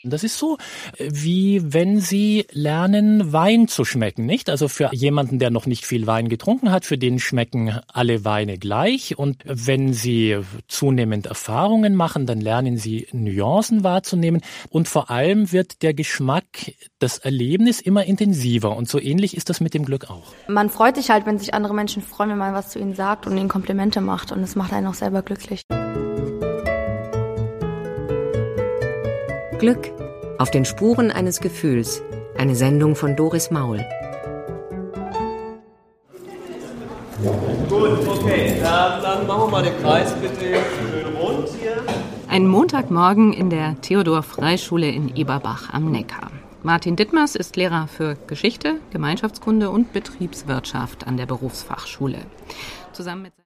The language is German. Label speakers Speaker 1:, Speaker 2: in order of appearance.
Speaker 1: Das ist so, wie wenn Sie lernen, Wein zu schmecken, nicht? Also für jemanden, der noch nicht viel Wein getrunken hat, für den schmecken alle Weine gleich. Und wenn Sie zunehmend Erfahrungen machen, dann lernen Sie Nuancen wahrzunehmen. Und vor allem wird der Geschmack, das Erlebnis immer intensiver. Und so ähnlich ist das mit dem Glück auch.
Speaker 2: Man freut sich halt, wenn sich andere Menschen freuen, wenn man was zu ihnen sagt und ihnen Komplimente macht. Und es macht einen auch selber glücklich.
Speaker 3: Glück auf den Spuren eines Gefühls. Eine Sendung von Doris Maul.
Speaker 4: Gut, okay, dann machen wir mal den Kreis bitte schön rund hier.
Speaker 5: Ein Montagmorgen in der Theodor-Frei-Schule in Eberbach am Neckar. Martin Dittmers ist Lehrer für Geschichte, Gemeinschaftskunde und Betriebswirtschaft an der Berufsfachschule. Zusammen mit